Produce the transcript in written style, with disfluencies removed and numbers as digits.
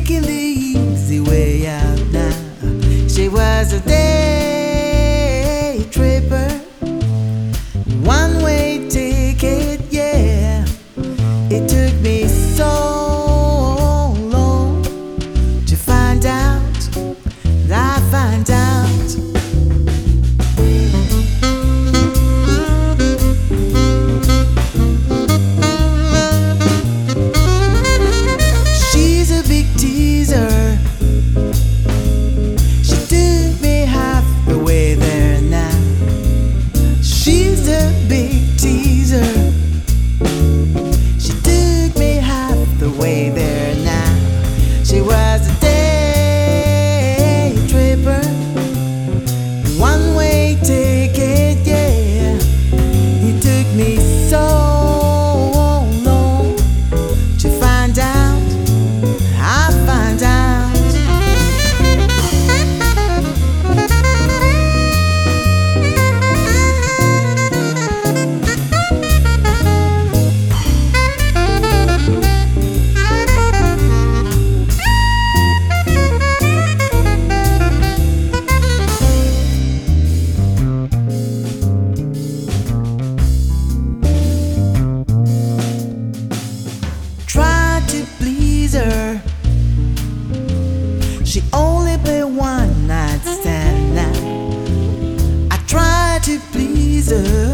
taking the easy way out now. She was a day tripper, one-way ticket, yeah. It took me so long to find out, I find out. She's a big teaser. She took me half the way there now. She's a big teaser. She took me half the way there now. She was a day tripper, one-way ticket, yeah. It took me so long to find out, I find out. Tried to please her. She only played one night stand now. I tried to please her.